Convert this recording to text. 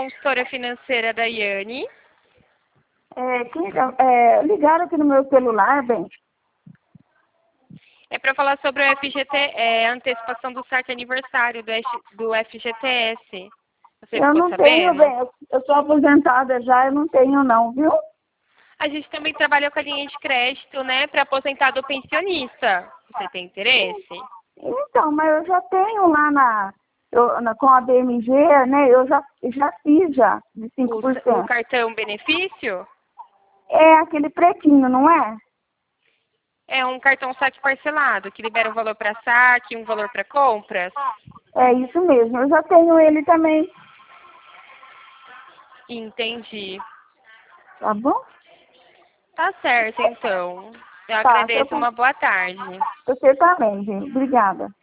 consultora financeira da Yane. Ligaram aqui no meu celular, bem. É para falar sobre o FGT, a antecipação do saque aniversário do FGTS. Você Eu ficou não tenho, sabendo? bem. Eu sou aposentada já, eu não tenho não, viu? A gente também trabalha com a linha de crédito, né, para aposentado pensionista. Você tem interesse? Então, mas eu já tenho lá com a BMG, né? Eu já fiz já, de O 5%. cartão benefício É aquele pretinho, não é? é um cartão saque parcelado, que libera um valor para saque, um valor para compras. É isso mesmo, eu já tenho ele também, Entendi. tá bom? Tá certo, então. Eu Tá, agradeço. Uma boa tarde. você também, gente. Obrigada.